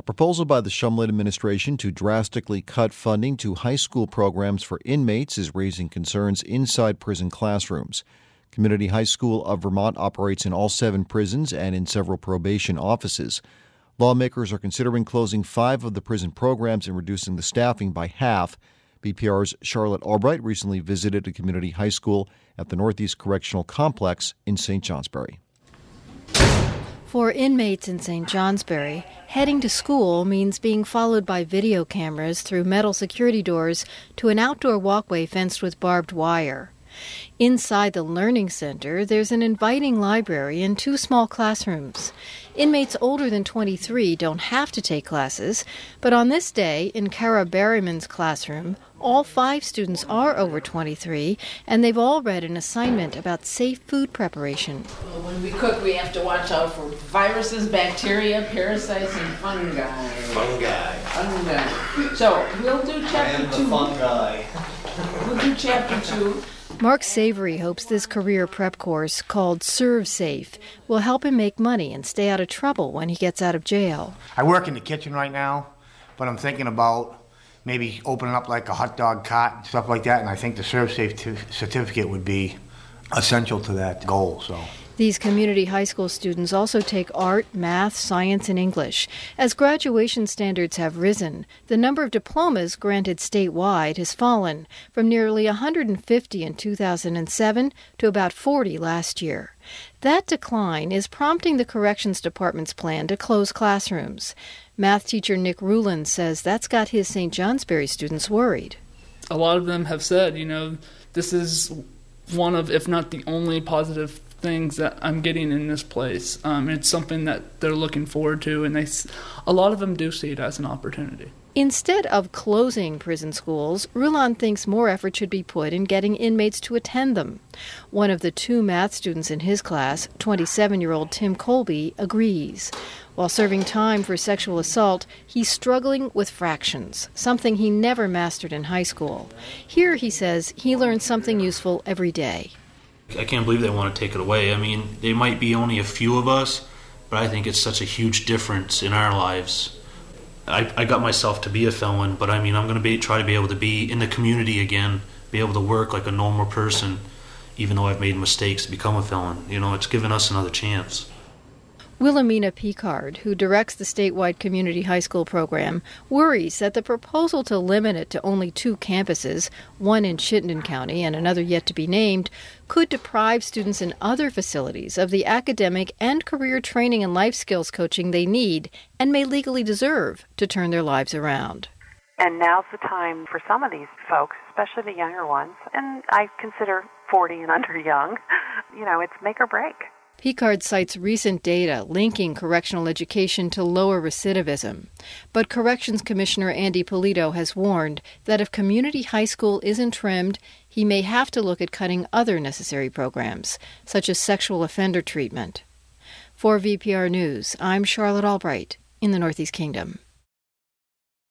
A proposal by the Shumlin administration to drastically cut funding to high school programs for inmates is raising concerns inside prison classrooms. Community High School of Vermont operates in all 7 prisons and in several probation offices. Lawmakers are considering closing 5 of the prison programs and reducing the staffing by half. VPR's Charlotte Albright recently visited a community high school at the Northeast Correctional Complex in St. Johnsbury. For inmates in St. Johnsbury, heading to school means being followed by video cameras through metal security doors to an outdoor walkway fenced with barbed wire. Inside the Learning Center, there's an inviting library and 2 small classrooms. Inmates older than 23 don't have to take classes, but on this day, in Kara Berryman's classroom, all 5 students are over 23, and they've all read an assignment about safe food preparation. Well, when we cook, we have to watch out for viruses, bacteria, parasites, and fungi. So we'll do chapter 2. We'll do chapter 2. Mark Savory hopes this career prep course, called Serve Safe, will help him make money and stay out of trouble when he gets out of jail. I work in the kitchen right now, but I'm thinking about maybe opening up like a hot dog cart and stuff like that, and I think the Serve Safe certificate would be essential to that goal. So. These community high school students also take art, math, science, and English. As graduation standards have risen, the number of diplomas granted statewide has fallen from nearly 150 in 2007 to about 40 last year. That decline is prompting the Corrections Department's plan to close classrooms. Math teacher Nick Rulin says that's got his St. Johnsbury students worried. A lot of them have said, this is one of, if not the only positive things that I'm getting in this place. It's something that they're looking forward to, and a lot of them do see it as an opportunity. Instead of closing prison schools, Rulon thinks more effort should be put in getting inmates to attend them. One of the 2 math students in his class, 27-year-old Tim Colby, agrees. While serving time for sexual assault, he's struggling with fractions, something he never mastered in high school. Here, he says, he learns something useful every day. I can't believe they want to take it away. I mean, they might be only a few of us, but I think it's such a huge difference in our lives. I got myself to be a felon, but I'm going to try to be able to be in the community again, be able to work like a normal person, even though I've made mistakes to become a felon. It's given us another chance. Wilhelmina Picard, who directs the statewide community high school program, worries that the proposal to limit it to only 2 campuses, one in Chittenden County and another yet to be named, could deprive students in other facilities of the academic and career training and life skills coaching they need and may legally deserve to turn their lives around. And now's the time for some of these folks, especially the younger ones, and I consider 40 and under young, it's make or break. Picard cites recent data linking correctional education to lower recidivism. But Corrections Commissioner Andy Polito has warned that if community high school isn't trimmed, he may have to look at cutting other necessary programs, such as sexual offender treatment. For VPR News, I'm Charlotte Albright in the Northeast Kingdom.